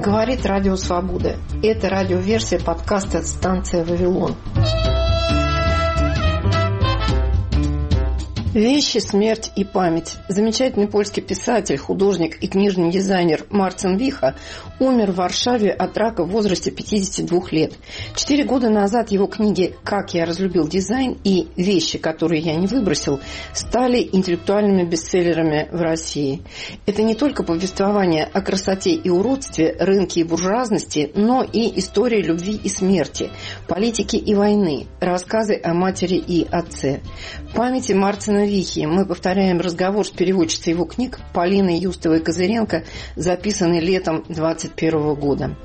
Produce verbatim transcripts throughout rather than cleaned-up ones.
Говорит Радио Свобода. Это радиоверсия подкаста «Станция Вавилон». «Вещи, смерть и память». Замечательный польский писатель, художник и книжный дизайнер Марцин Виха умер в Варшаве от рака в возрасте пятидесяти двух лет. Четыре года назад его книги «Как я разлюбил дизайн» и «Вещи, которые я не выбросил» стали интеллектуальными бестселлерами в России. Это не только повествование о красоте и уродстве, рынке и буржуазности, но и история любви и смерти, политики и войны, рассказы о матери и отце. В памяти Марцина Вихи мы повторяем разговор с переводчицей его книг Полиной Юстовой-Козыренко, записанный летом двадцать первого года.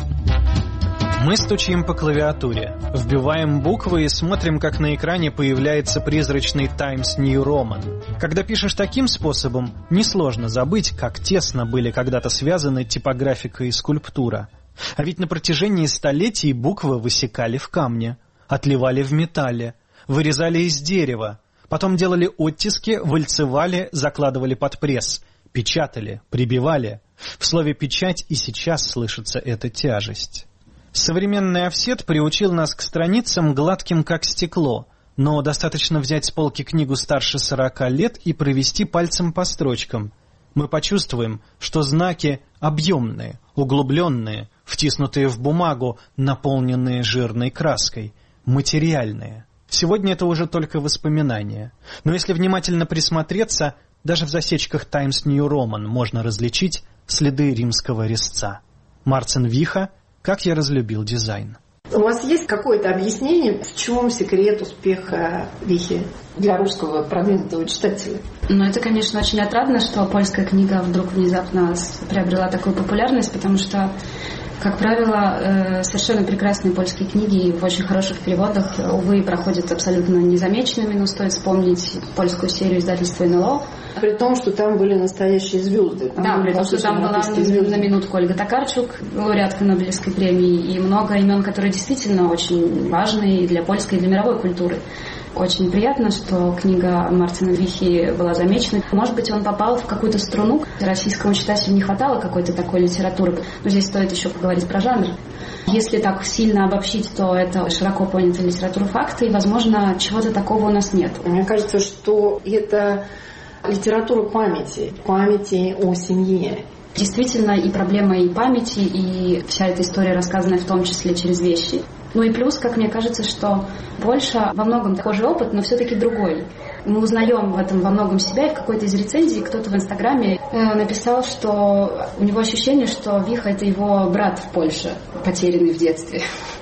Мы стучим по клавиатуре, вбиваем буквы и смотрим, как на экране появляется призрачный Times New Roman. Когда пишешь таким способом, несложно забыть, как тесно были когда-то связаны типографика и скульптура. А ведь на протяжении столетий буквы высекали в камне, отливали в металле, вырезали из дерева, потом делали оттиски, вальцевали, закладывали под пресс, печатали, прибивали. В слове «печать» и сейчас слышится эта тяжесть. Современный офсет приучил нас к страницам гладким, как стекло, но достаточно взять с полки книгу старше сорока лет и провести пальцем по строчкам. Мы почувствуем, что знаки объемные, углубленные, втиснутые в бумагу, наполненные жирной краской, материальные. Сегодня это уже только воспоминания. Но если внимательно присмотреться, даже в засечках Times New Roman можно различить следы римского резца. Марцин Виха «Как я разлюбил дизайн». У вас есть какое-то объяснение, в чем секрет успеха Вихи для русского продвинутого читателя? Ну, это, конечно, очень отрадно, что польская книга вдруг внезапно приобрела такую популярность, потому что, как правило, совершенно прекрасные польские книги в очень хороших переводах, увы, проходят абсолютно незамеченными, но стоит вспомнить польскую серию издательства эн эл о. При том, что там были настоящие звезды. Там да, при том, что там была звезды. На минутку Ольга Токарчук, лауреатка Нобелевской премии, и много имен, которые действительно очень важны и для польской, и для мировой культуры. Очень приятно, что книга Марцина Вихи была замечена. Может быть, он попал в какую-то струну. Российскому читателю не хватало какой-то такой литературы. Но здесь стоит еще поговорить про жанр. Если так сильно обобщить, то это широко понятая литература факта, и, возможно, чего-то такого у нас нет. Мне кажется, что это литература памяти, памяти о семье. Действительно, и проблема и памяти, и вся эта история рассказана в том числе через вещи. Ну и плюс, как мне кажется, что Польша во многом такой опыт, но все-таки другой. Мы узнаем в этом во многом себя, и в какой-то из рецензий кто-то в Инстаграме написал, что у него ощущение, что Виха — это его брат в Польше, потерянный в детстве.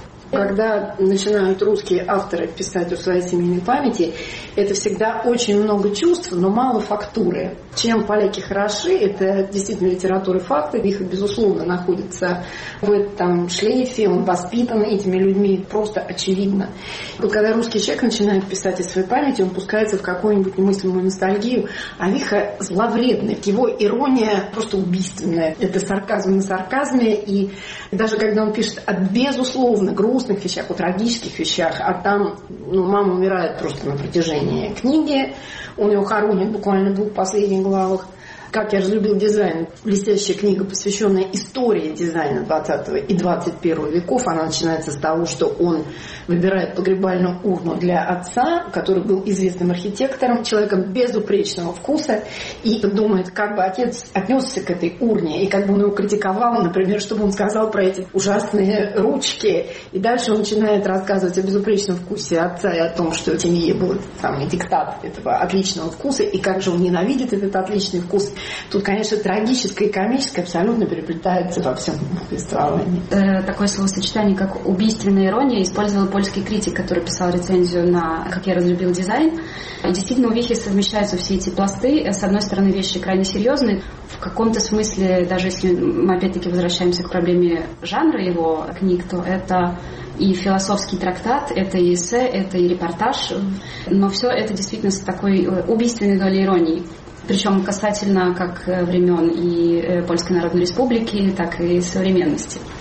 Когда начинают русские авторы писать о своей семейной памяти, это всегда очень много чувств, но мало фактуры. Чем поляки хороши, это действительно литература факта. Виха, безусловно, находится в этом шлейфе, он воспитан этими людьми, просто очевидно. Вот когда русский человек начинает писать о своей памяти, он пускается в какую-нибудь немыслимую ностальгию, а Виха зловредный. Его ирония просто убийственная. Это сарказм на сарказме, и даже когда он пишет о безусловно грустных вещах, о трагических вещах, а там ну, мама умирает просто на протяжении книги, он ее хоронит буквально в двух последних главах. «Как я разлюбил дизайн» — блестящая книга, посвященная истории дизайна двадцатого и двадцать первого веков. Она начинается с того, что он выбирает погребальную урну для отца, который был известным архитектором, человеком безупречного вкуса, и думает, как бы отец отнесся к этой урне, и как бы он его критиковал, например, что бы он сказал про эти ужасные ручки. И дальше он начинает рассказывать о безупречном вкусе отца и о том, что в семье был самый диктат этого отличного вкуса, и как же он ненавидит этот отличный вкус. Тут, конечно, трагическое и комическое абсолютно переплетается во всем повествовании. Такое словосочетание, как убийственная ирония, использовал польский критик, который писал рецензию на «Как я разлюбил дизайн». И действительно, у Вихи совмещаются все эти пласты. С одной стороны, вещи крайне серьезные. В каком-то смысле, даже если мы опять-таки возвращаемся к проблеме жанра его книг, то это и философский трактат, это и эссе, это и репортаж. Но все это действительно с такой убийственной долей иронии. Причем касательно как времен и Польской Народной Республики, так и современности.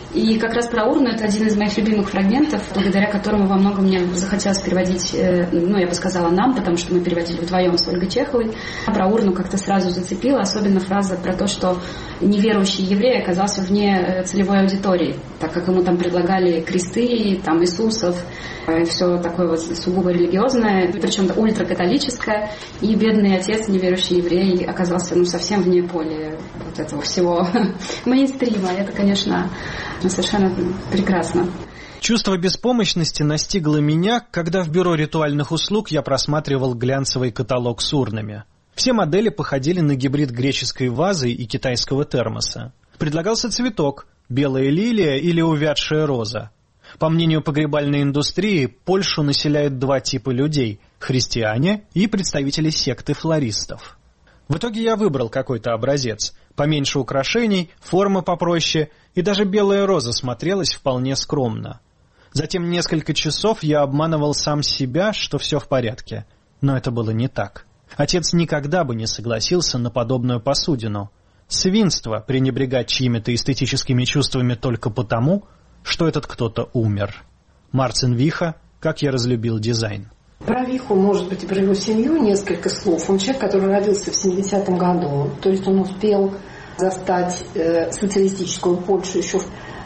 И как раз про урну — это один из моих любимых фрагментов, благодаря которому во многом мне захотелось переводить, ну, я бы сказала, нам, потому что мы переводили вдвоем с Ольгой Чеховой. Про урну как-то сразу зацепила, особенно фраза про то, что неверующий еврей оказался вне целевой аудитории, так как ему там предлагали кресты, там Иисусов, все такое вот сугубо религиозное, причем ультракатолическое, и бедный отец, неверующий еврей, оказался ну, совсем вне поля вот этого всего мейнстрима. Это, конечно, совершенно прекрасно. Чувство беспомощности настигло меня, когда в бюро ритуальных услуг я просматривал глянцевый каталог с урнами. Все модели походили на гибрид греческой вазы и китайского термоса. Предлагался цветок – белая лилия или увядшая роза. По мнению погребальной индустрии, Польшу населяют два типа людей – христиане и представители секты флористов. В итоге я выбрал какой-то образец. Поменьше украшений, форма попроще, и даже белая роза смотрелась вполне скромно. Затем несколько часов я обманывал сам себя, что все в порядке. Но это было не так. Отец никогда бы не согласился на подобную посудину. Свинство пренебрегать чьими-то эстетическими чувствами только потому, что этот кто-то умер. Мартин Виха «Как я разлюбил дизайн». Про Виху, может быть, и про его семью несколько слов. Он человек, который родился в семидесятом году, то есть он успел застать э, социалистическую Польшу еще.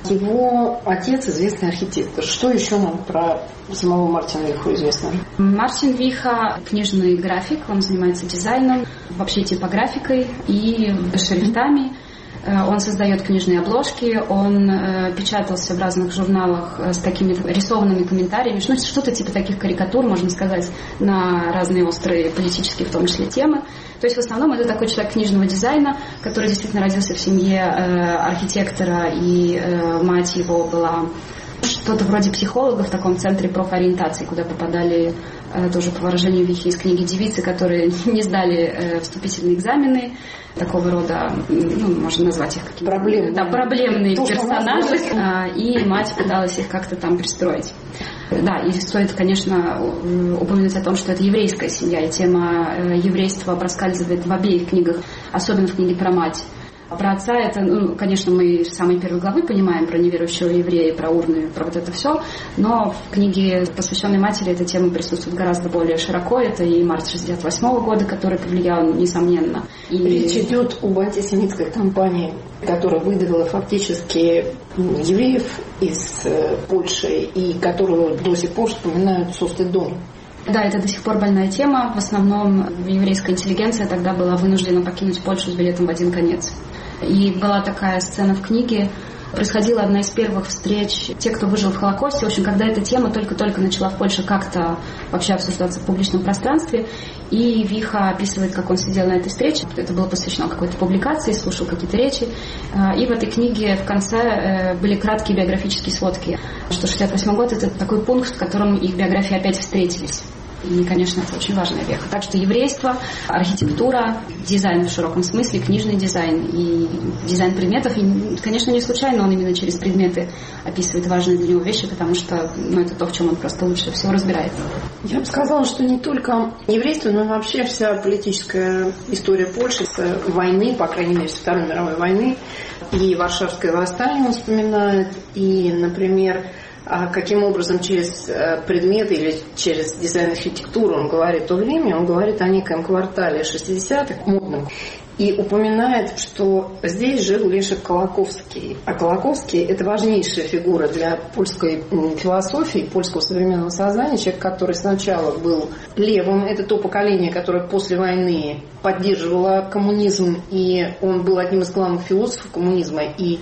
Его отец известный архитектор. Что еще нам про самого Мартина Виху известно? Мартин Виха – книжный график, он занимается дизайном, вообще типографикой и шрифтами. Он создает книжные обложки, он э, печатался в разных журналах с такими рисованными комментариями, ну, что-то типа таких карикатур, можно сказать, на разные острые политические, в том числе, темы. То есть в основном это такой человек книжного дизайна, который действительно родился в семье э, архитектора, и э, мать его была что-то вроде психолога в таком центре профориентации, куда попадали, э, тоже по выражению Вихи из книги, девицы, которые не сдали э, вступительные экзамены, такого рода, ну, можно назвать их какие-то проблемные, да, проблемные персонажи, а, и мать пыталась их как-то там пристроить. Да, и стоит, конечно, упомянуть о том, что это еврейская семья, и тема еврейства проскальзывает в обеих книгах, особенно в книге про мать. Про отца это, ну, конечно, мы с самой первой главы понимаем про неверующего еврея, про урны, про вот это все, но в книге, посвященной матери, эта тема присутствует гораздо более широко. Это и март шестьдесят восьмого года, который повлиял, несомненно. И... Речь идет об антисемитской кампании, которая выдавила фактически евреев из Польши и которую до сих пор вспоминают со стыдом. Да, это до сих пор больная тема. В основном еврейская интеллигенция тогда была вынуждена покинуть Польшу с билетом в один конец. И была такая сцена в книге. Происходила одна из первых встреч тех, кто выжил в Холокосте. В общем, когда эта тема только-только начала в Польше как-то вообще обсуждаться в публичном пространстве. И Виха описывает, как он сидел на этой встрече. Это было посвящено какой-то публикации, слушал какие-то речи. И в этой книге в конце были краткие биографические сводки. Что шестьдесят восьмой год — это такой пункт, в котором их биографии опять встретились. И, конечно, это очень важная веха. Так что еврейство, архитектура, дизайн в широком смысле, книжный дизайн и дизайн предметов. И, конечно, не случайно он именно через предметы описывает важные для него вещи, потому что ну, это то, в чем он просто лучше всего разбирается. Я бы сказала, что не только еврейство, но и вообще вся политическая история Польши с войны, по крайней мере, с Второй мировой войны, и Варшавское восстание он вспоминает, и, например, а каким образом через предметы или через дизайн архитектуры он говорит о Львиме, он говорит о некоем квартале шестидесятых модном и упоминает, что здесь жил Лешек Колоковский. А Колоковский – это важнейшая фигура для польской философии, польского современного сознания, человек, который сначала был левым, это то поколение, которое после войны поддерживало коммунизм, и он был одним из главных философов коммунизма, и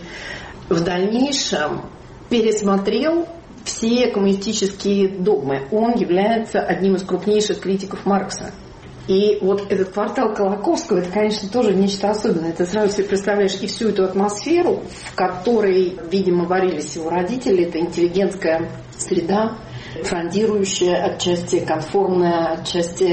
в дальнейшем пересмотрел все коммунистические догмы. Он является одним из крупнейших критиков Маркса. И вот этот квартал Колоковского, это, конечно, тоже нечто особенное. Ты сразу себе представляешь и всю эту атмосферу, в которой, видимо, варились его родители. Это интеллигентская среда, фрондирующая, отчасти конформная, отчасти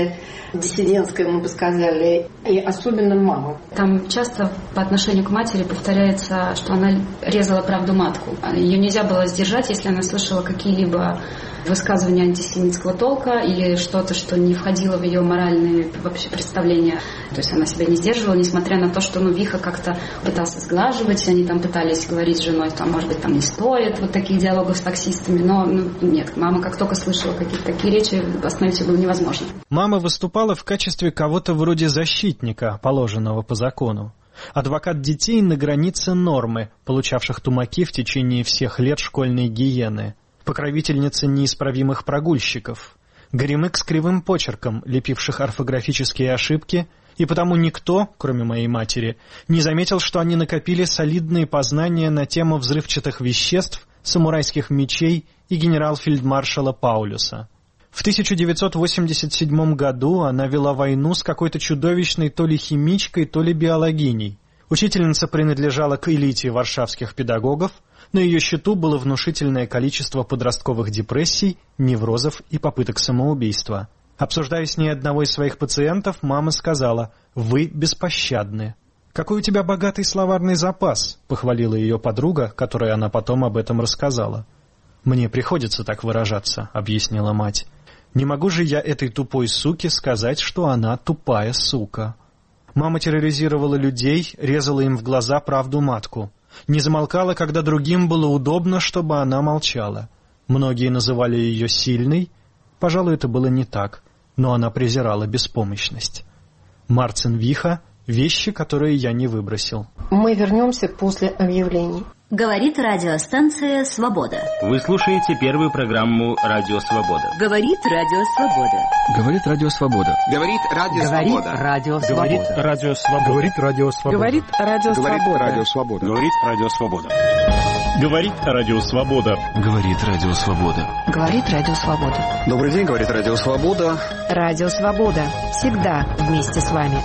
диссидентское, мы бы сказали, и особенно мама. Там часто по отношению к матери повторяется, что она резала правду матку. Ее нельзя было сдержать, если она слышала какие-либо высказывания антисемитского толка или что-то, что не входило в ее моральные вообще представления. То есть она себя не сдерживала, несмотря на то, что ну, Виха как-то пытался сглаживать, они там пытались говорить с женой, что, может быть, там не стоит вот таких диалогов с таксистами, но ну, нет, мама как только слышала какие-то такие речи, остановить ее было невозможно. Мама выступала в качестве кого-то вроде защитника, положенного по закону. Адвокат детей на границе нормы, получавших тумаки в течение всех лет школьной гиены. Покровительница неисправимых прогульщиков. Горемык с кривым почерком, лепивших орфографические ошибки, и потому никто, кроме моей матери, не заметил, что они накопили солидные познания на тему взрывчатых веществ, самурайских мечей и генерал-фельдмаршала Паулюса. В тысяча девятьсот восемьдесят седьмом году она вела войну с какой-то чудовищной то ли химичкой, то ли биологиней. Учительница принадлежала к элите варшавских педагогов, на ее счету было внушительное количество подростковых депрессий, неврозов и попыток самоубийства. Обсуждая с ней одного из своих пациентов, мама сказала: «Вы беспощадны». «Какой у тебя богатый словарный запас», — похвалила ее подруга, которой она потом об этом рассказала. «Мне приходится так выражаться», — объяснила мать. «Не могу же я этой тупой суке сказать, что она тупая сука». Мама терроризировала людей, резала им в глаза правду матку. Не замолкала, когда другим было удобно, чтобы она молчала. Многие называли ее сильной. Пожалуй, это было не так, но она презирала беспомощность. Марцин Виха — вещи, которые я не выбросил. Мы вернемся после объявлений. Говорит радиостанция «Свобода». Вы слушаете первую программу «Радио Свобода». Говорит радио «Свобода». Говорит радио «Свобода». Говорит радио «Свобода». Говорит радио «Свобода». Говорит радио «Свобода». Говорит радио «Свобода». Говорит радио «Свобода». Говорит радио «Свобода». Говорит радио «Свобода». Говорит радио «Свобода». Добрый день, говорит радио «Свобода». Радио «Свобода». Всегда вместе с вами.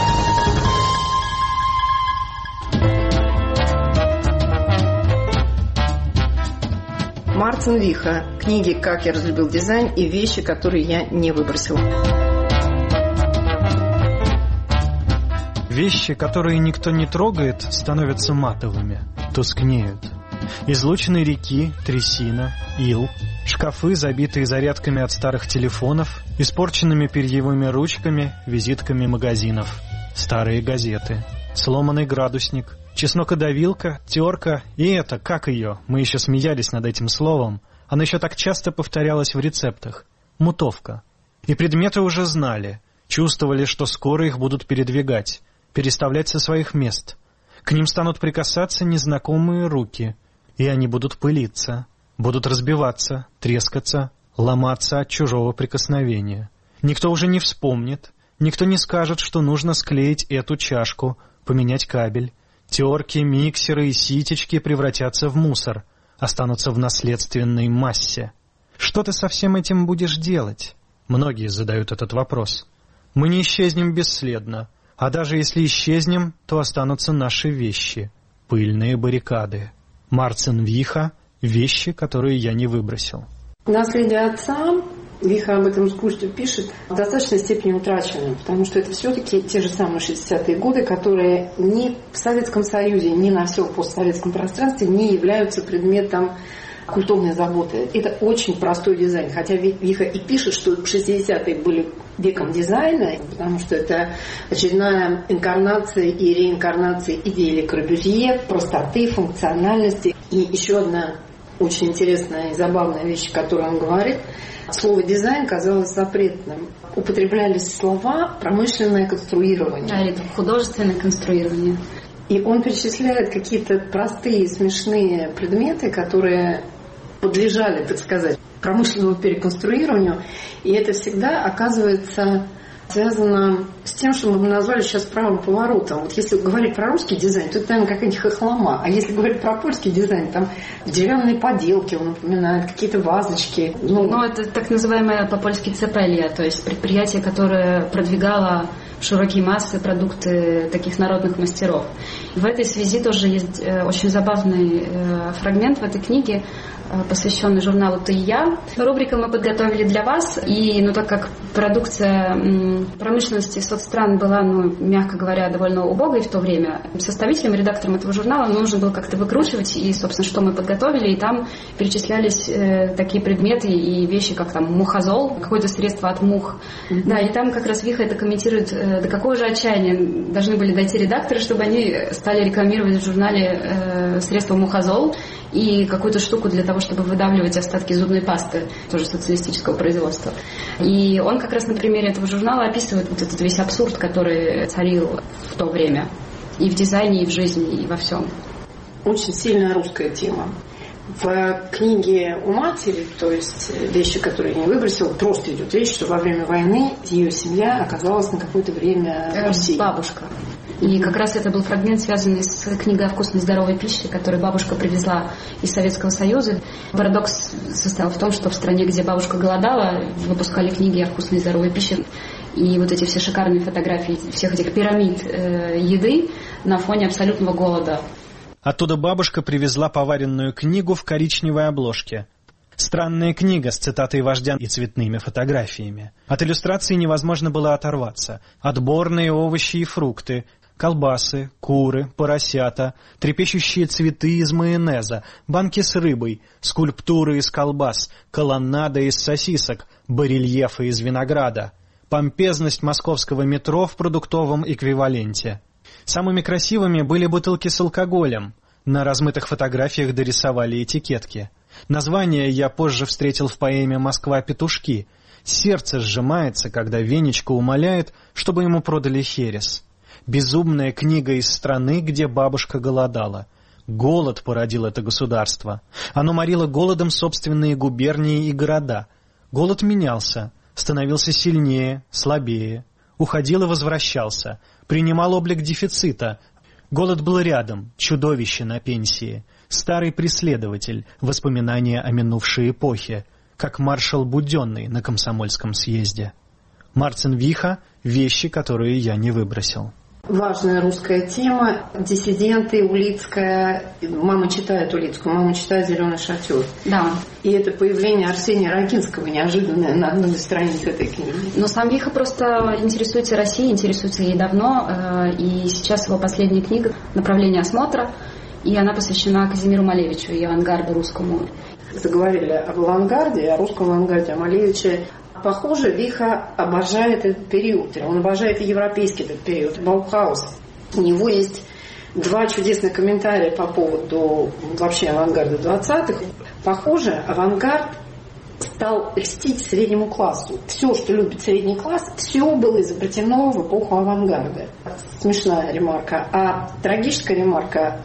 Марцин Виха. Книги «Как я разлюбил дизайн» и «Вещи, которые я не выбросил». Вещи, которые никто не трогает, становятся матовыми, тускнеют. Излучины реки, трясина, ил, шкафы, забитые зарядками от старых телефонов, испорченными перьевыми ручками, визитками магазинов, старые газеты, сломанный градусник, чеснокодавилка, терка и это, как ее, мы еще смеялись над этим словом, оно еще так часто повторялось в рецептах, мутовка. И предметы уже знали, чувствовали, что скоро их будут передвигать, переставлять со своих мест. К ним станут прикасаться незнакомые руки, и они будут пылиться, будут разбиваться, трескаться, ломаться от чужого прикосновения. Никто уже не вспомнит, никто не скажет, что нужно склеить эту чашку, поменять кабель. Терки, миксеры и ситечки превратятся в мусор, останутся в наследственной массе. Что ты со всем этим будешь делать? Многие задают этот вопрос. Мы не исчезнем бесследно, а даже если исчезнем, то останутся наши вещи, пыльные баррикады. Марцин Виха — вещи, которые я не выбросил. Наследие отца, Виха об этом искусстве пишет, в достаточной степени утрачено, потому что это все-таки те же самые шестидесятые годы, которые ни в Советском Союзе, ни на всем постсоветском пространстве не являются предметом культурной заботы. Это очень простой дизайн, хотя Виха и пишет, что шестидесятые были веком дизайна, потому что это очередная инкарнация и реинкарнация идеи Ле Корбюзье, простоты, функциональности. И еще одна очень интересная и забавная вещь, которую он говорит. Слово «дизайн» казалось запретным. Употреблялись слова «промышленное конструирование». Да, или художественное конструирование. И он перечисляет какие-то простые, смешные предметы, которые подлежали, так сказать, промышленному переконструированию. И это всегда оказывается связано с тем, что мы бы назвали сейчас правым поворотом. Вот если говорить про русский дизайн, то это, наверное, какая-нибудь хохлома. А если говорить про польский дизайн, там деревянные поделки, он напоминает, какие-то вазочки. Ну, ну это так называемая по-польски цепелья, то есть предприятие, которое продвигало в широкие массы продукты таких народных мастеров. В этой связи тоже есть очень забавный фрагмент в этой книге, посвященный журналу «Ты и я». Рубрика мы подготовили для вас, и ну, так как продукция промышленности соцстран была, ну, мягко говоря, довольно убогой в то время, составителям, редакторам этого журнала нужно было как-то выкручивать, и, собственно, что мы подготовили, и там перечислялись э, такие предметы и вещи, как там мухозол, какое-то средство от мух. Mm-hmm. Да, и там как раз Виха это комментирует, э, до какого же отчаяния должны были дойти редакторы, чтобы они стали рекламировать в журнале э, средство мухозол и какую-то штуку для того, чтобы выдавливать остатки зубной пасты, тоже социалистического производства. И он как раз на примере этого журнала описывает вот этот весь абсурд, который царил в то время. И в дизайне, и в жизни, и во всем. Очень сильная русская тема. В книге у матери, то есть вещи, которые я не выбросила, просто идет речь, что во время войны ее семья оказалась на какое-то время в России. Бабушка. И как раз это был фрагмент, связанный с книгой о вкусной здоровой пище, которую бабушка привезла из Советского Союза. Парадокс состоял в том, что в стране, где бабушка голодала, выпускали книги о вкусной здоровой пище. И вот эти все шикарные фотографии всех этих пирамид э, еды на фоне абсолютного голода. Оттуда бабушка привезла поваренную книгу в коричневой обложке. Странная книга с цитатой вождя и цветными фотографиями. От иллюстрации невозможно было оторваться. Отборные овощи и фрукты, колбасы, куры, поросята, трепещущие цветы из майонеза, банки с рыбой, скульптуры из колбас, колоннада из сосисок, барельефы из винограда. Помпезность московского метро в продуктовом эквиваленте. Самыми красивыми были бутылки с алкоголем. На размытых фотографиях дорисовали этикетки. Название я позже встретил в поэме «Москва-петушки». Сердце сжимается, когда Венечка умоляет, чтобы ему продали херес. Безумная книга из страны, где бабушка голодала. Голод породил это государство. Оно морило голодом собственные губернии и города. Голод менялся, становился сильнее, слабее, уходил и возвращался, принимал облик дефицита. Голод был рядом, чудовище на пенсии, старый преследователь, воспоминания о минувшей эпохе, как маршал Буденный на Комсомольском съезде. Марцин Виха «Вещи, которые я не выбросил». Важная русская тема. Диссиденты, Улицкая. Мама читает Улицкую, мама читает «Зеленый шатер». Да. И это появление Арсения Рогинского неожиданное на одной из страниц этой книги. Но сам Виха просто интересуется Россией, интересуется ей давно. И сейчас его последняя книга «Направление осмотра». И она посвящена Казимиру Малевичу и авангарду русскому. Заговорили об авангарде, о русском авангарде, о Малевиче. Похоже, Виха обожает этот период. Он обожает и европейский этот период, Баухаус. У него есть два чудесных комментария по поводу вообще авангарда двадцатых. Похоже, авангард стал льстить среднему классу. Все, что любит средний класс, все было изобретено в эпоху авангарда. Смешная ремарка. А трагическая ремарка.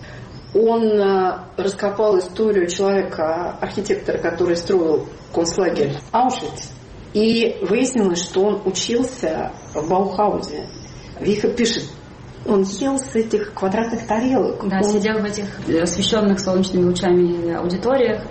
Он раскопал историю человека, архитектора, который строил концлагерь Аушвиц. И выяснилось, что он учился в Баухаузе. Виха пишет, он ел с этих квадратных тарелок. Да, он... сидел в этих освещенных солнечными лучами аудиториях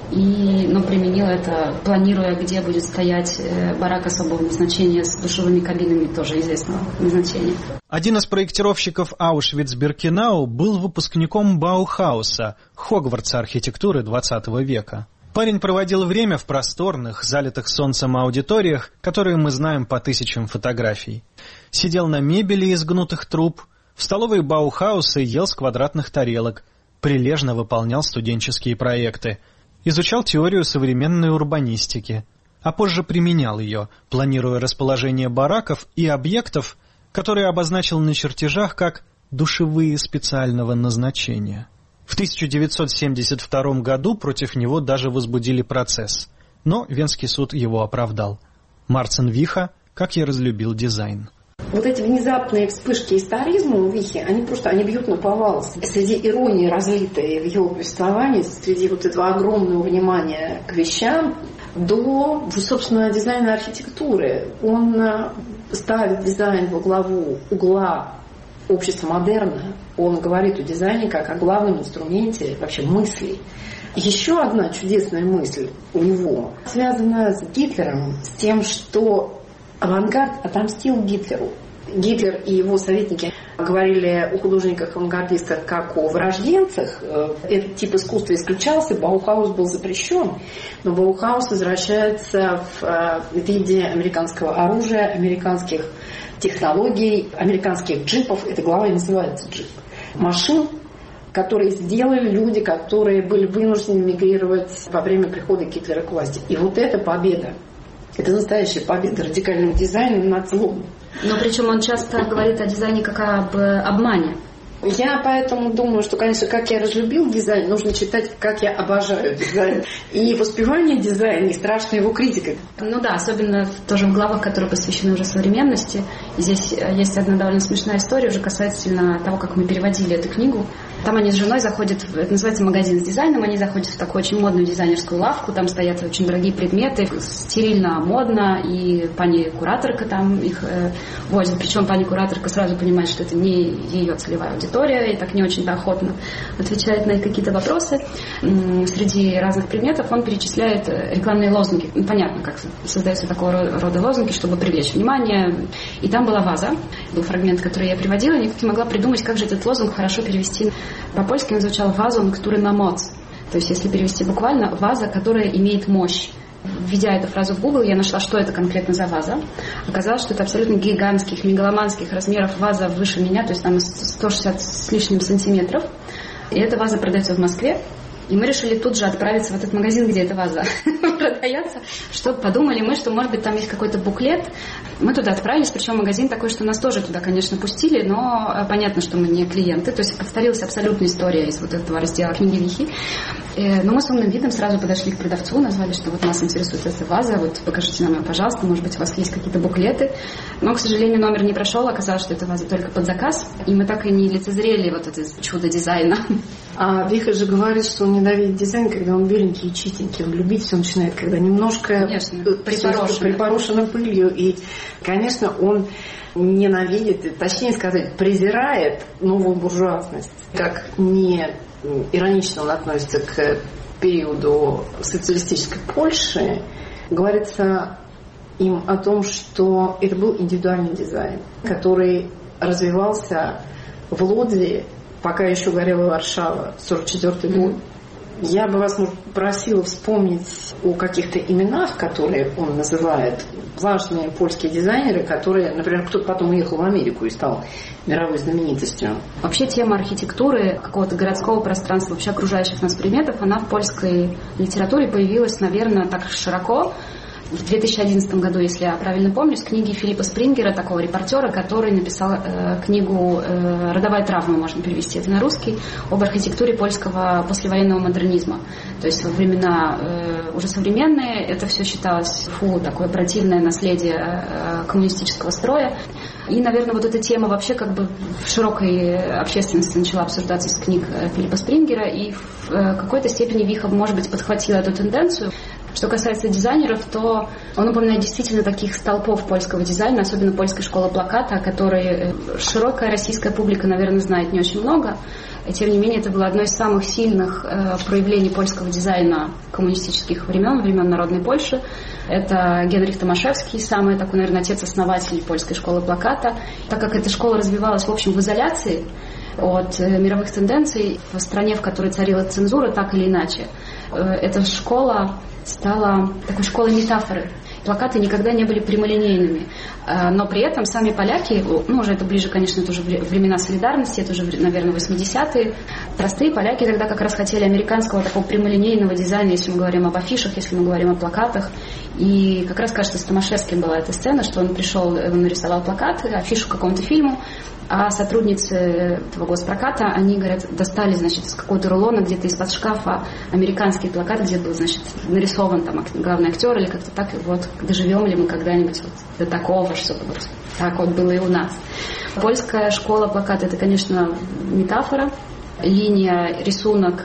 и ну, применил это, планируя, где будет стоять барак особого назначения с душевыми кабинами, тоже известного назначения. Один из проектировщиков Аушвиц-Биркенау был выпускником Баухауса, Хогвартса архитектуры двадцатого века. Парень проводил время в просторных, залитых солнцем аудиториях, которые мы знаем по тысячам фотографий. Сидел на мебели из гнутых труб, в столовой Баухауса ел с квадратных тарелок, прилежно выполнял студенческие проекты, изучал теорию современной урбанистики, а позже применял ее, планируя расположение бараков и объектов, которые обозначил на чертежах как «душевые специального назначения». В тысяча девятьсот семьдесят втором году против него даже возбудили процесс, но Венский суд его оправдал. Марцин Виха «Как я разлюбил дизайн». Вот эти внезапные вспышки историзма у Вихи, они просто они бьют наповал. Среди иронии, разлитой в его повествовании, среди вот этого огромного внимания к вещам, до, собственно, дизайна архитектуры. Он ставит дизайн во главу угла общества модерна. Он говорит о дизайне как о главном инструменте вообще мыслей. Еще одна чудесная мысль у него связана с Гитлером, с тем, что авангард отомстил Гитлеру. Гитлер и его советники говорили о художниках-авангардистах как о вырожденцах. Этот тип искусства исключался, Баухаус был запрещен, но Баухаус возвращается в виде американского оружия, американских технологий, американских джипов. Эта глава и называется «Джип». Машин, которые сделали люди, которые были вынуждены мигрировать во время прихода Гитлера к власти. И вот эта победа, это настоящая победа радикального дизайна над злом. Но причем он часто говорит о дизайне как об обмане. Я поэтому думаю, что, конечно, как я разлюбил дизайн, нужно читать, как я обожаю дизайн. И воспевание дизайна, и страшная его критика. Ну да, особенно тоже в главах, которые посвящены уже современности. И здесь есть одна довольно смешная история, уже касательно того, как мы переводили эту книгу. Там они с женой заходят, это называется магазин с дизайном, они заходят в такую очень модную дизайнерскую лавку, там стоят очень дорогие предметы, стерильно, модно, и пани-кураторка там их э, возит. Причем пани-кураторка сразу понимает, что это не ее целевая аудитория, и так не очень-то охотно отвечает на какие-то вопросы. Среди разных предметов он перечисляет рекламные лозунги. Ну, понятно, как создаются такого рода лозунги, чтобы привлечь внимание. И там была ваза, был фрагмент, который я приводила, и никак не могла придумать, как же этот лозунг хорошо перевести. По-польски он звучал «вазон, который на моц». То есть, если перевести буквально, ваза, которая имеет мощь. Введя эту фразу в Google, я нашла, что это конкретно за ваза. Оказалось, что это абсолютно гигантских, мегаломанских размеров ваза выше меня, то есть там сто шестьдесят с лишним сантиметров. И эта ваза продается в Москве. И мы решили тут же отправиться в этот магазин, где эта ваза продается, что подумали мы, что, может быть, там есть какой-то буклет. Мы туда отправились, причем магазин такой, что нас тоже туда, конечно, пустили, но понятно, что мы не клиенты. То есть повторилась абсолютная история из вот этого раздела книги Вихи. Но мы с умным видом сразу подошли к продавцу, назвали, что вот нас интересует эта ваза, вот покажите нам ее, пожалуйста, может быть, у вас есть какие-то буклеты. Но, к сожалению, номер не прошел, оказалось, что эта ваза только под заказ, и мы так и не лицезрели вот это чудо дизайна. А Виха же говорит, что он ненавидит дизайн, когда он беленький и чистенький. Он любить все начинает, когда немножко припорошено пылью. И, конечно, он ненавидит, точнее сказать, презирает новую буржуазность. Как не иронично он относится к периоду социалистической Польши, говорится им о том, что это был индивидуальный дизайн, который развивался в Лодзе, пока еще горела Варшава, сорок четвёртый год. Я бы вас, может, просила вспомнить о каких-то именах, которые он называет. Важные польские дизайнеры, которые, например, кто-то потом уехал в Америку и стал мировой знаменитостью. Вообще тема архитектуры, какого-то городского пространства, вообще окружающих нас предметов, она в польской литературе появилась, наверное, так широко. В две тысячи одиннадцатом году, если я правильно помню, с книги Филиппа Спрингера, такого репортера, который написал э, книгу э, «Родовая травма», можно перевести это на русский, об архитектуре польского послевоенного модернизма. То есть во времена э, уже современные это все считалось, фу, такое противное наследие э, коммунистического строя. И, наверное, вот эта тема вообще как бы в широкой общественности начала обсуждаться с книг Филиппа Спрингера, и в э, какой-то степени Виха, может быть, подхватила эту тенденцию. Что касается дизайнеров, то он напоминает действительно таких столпов польского дизайна, особенно польской школы плаката, о которой широкая российская публика, наверное, знает не очень много. И, тем не менее, это было одно из самых сильных э, проявлений польского дизайна коммунистических времен, времен Народной Польши. Это Генрих Томашевский, самый такой, наверное, отец-основатель польской школы плаката. Так как эта школа развивалась, в общем, в изоляции от э, мировых тенденций, в стране, в которой царила цензура, так или иначе, э, эта школа стала такой школой метафоры. Плакаты никогда не были прямолинейными. Но при этом сами поляки, ну, уже это ближе, конечно, это уже времена солидарности, это уже, наверное, восьмидесятые, простые поляки тогда как раз хотели американского такого прямолинейного дизайна, если мы говорим об афишах, если мы говорим о плакатах. И как раз, кажется, с Томашевским была эта сцена, что он пришел, он нарисовал плакат, афишу к какому-то фильму, а сотрудницы этого госпроката, они, говорят, достали, значит, из какого-то рулона где-то из-под шкафа американский плакат, где был, значит, нарисован там главный актер или как-то так, и вот, доживем ли мы когда-нибудь вот до такого, чтобы вот так вот было и у нас. Польская школа плаката — это, конечно, метафора, линия, рисунок,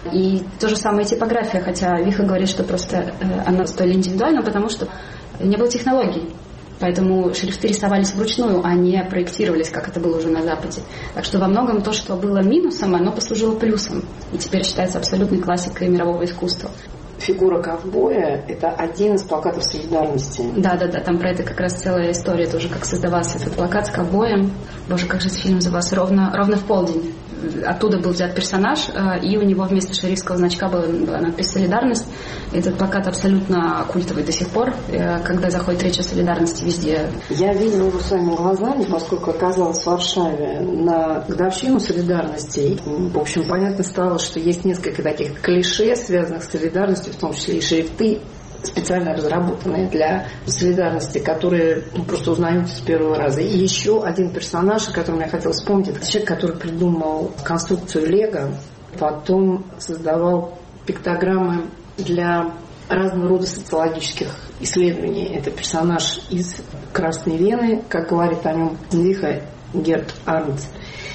и то же самое типография, хотя Виха говорит, что просто она столь индивидуальна, потому что не было технологий. Поэтому шрифты рисовались вручную, а не проектировались, как это было уже на Западе. Так что во многом то, что было минусом, оно послужило плюсом. И теперь считается абсолютной классикой мирового искусства. фигура ковбоя – это один из плакатов солидарности. Да-да-да, там про это как раз целая история тоже, как создавался этот плакат с ковбоем. Боже, как же этот фильм назывался? Ровно, ровно в полдень. Оттуда был взят персонаж, и у него вместо шерифского значка была надпись «Солидарность». Этот плакат абсолютно культовый до сих пор, когда заходит речь о солидарности везде. Я видела его своими глазами, поскольку оказалась в Варшаве на годовщину солидарности. В общем, понятно стало, что есть несколько таких клише, связанных с солидарностью, в том числе и шрифты, специально разработанные для солидарности, которые ну, просто узнаются с первого раза. И еще один персонаж, о котором я хотела вспомнить, это человек, который придумал конструкцию Лего, потом создавал пиктограммы для разного рода социологических исследований. Это персонаж из «Красной Вены», как говорит о нем Виха Герт Арнц.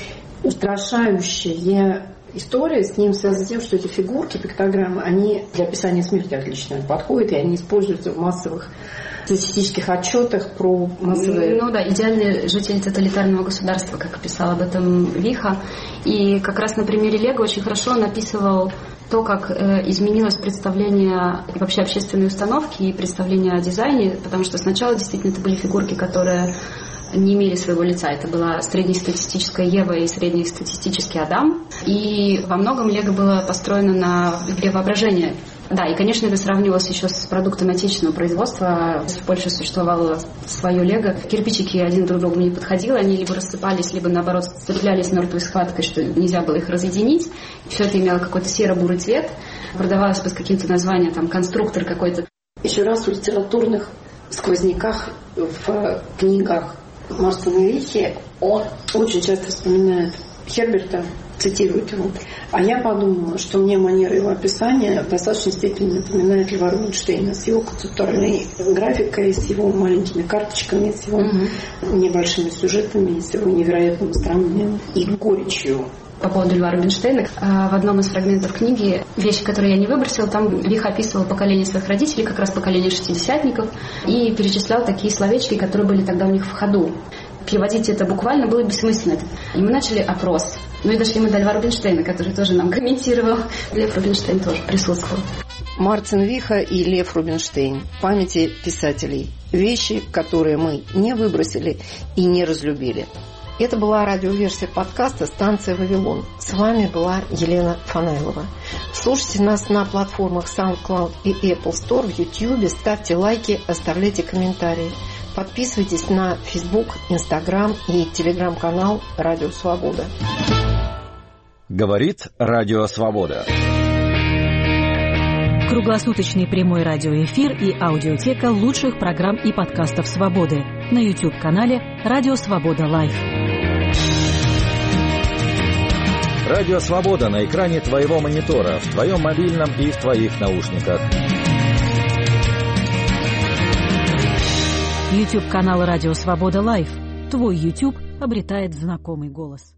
Устрашающая история с ним связана с тем, что эти фигурки, пиктограммы, они для описания смерти отлично подходят, и они используются в массовых статистических отчетах про массовые... Ну да, идеальный житель тоталитарного государства, как писал об этом Виха. И как раз на примере Лего очень хорошо он описывал то, как э, изменилось представление и вообще общественной установки и представление о дизайне, потому что сначала действительно это были фигурки, которые не имели своего лица. Это была среднестатистическая Ева и среднестатистический Адам. И во многом Лего было построено на игре воображения. Да, и, конечно, это сравнивалось еще с продуктом отечественного производства. В Польше существовало свое Лего. Кирпичики один друг другу не подходили. Они либо рассыпались, либо, наоборот, цеплялись мертвой схваткой, что нельзя было их разъединить. Все это имело какой-то серо-бурый цвет. Продавалось под каким-то названием, там, конструктор какой-то. Еще раз в литературных сквозняках, в книгах Марсена Вихи он очень часто вспоминает Херберта, цитирует его. А я подумала, что мне манера его описания в достаточной степени напоминает Льва Рубинштейна с его концептуальной графикой, с его маленькими карточками, с его угу. небольшими сюжетами, с его невероятным остроумием и горечью. По поводу Льва Рубинштейна, в одном из фрагментов книги, вещи, которые я не выбросила, там Вих описывал поколение своих родителей, как раз поколение шестидесятников, и перечислял такие словечки, которые были тогда у них в ходу. Переводить это буквально было бессмысленно. И мы начали опрос. Ну и дошли мы до Льва Рубинштейна, который тоже нам комментировал. Лев Рубинштейн тоже присутствовал. Марцин Виха и Лев Рубинштейн. Памяти писателей. Вещи, которые мы не выбросили и не разлюбили. Это была радиоверсия подкаста «Станция Вавилон». С вами была Елена Фанайлова. Слушайте нас на платформах SoundCloud и Apple Store, в YouTube, ставьте лайки, оставляйте комментарии. Подписывайтесь на Facebook, Instagram и Telegram-канал «Радио Свобода». Говорит Радио Свобода. Круглосуточный прямой радиоэфир и аудиотека лучших программ и подкастов «Свободы» на YouTube-канале «Радио Свобода Лайв». Радио Свобода на экране твоего монитора, в твоем мобильном и в твоих наушниках. YouTube-канал «Радио Свобода Лайв». Твой YouTube обретает знакомый голос.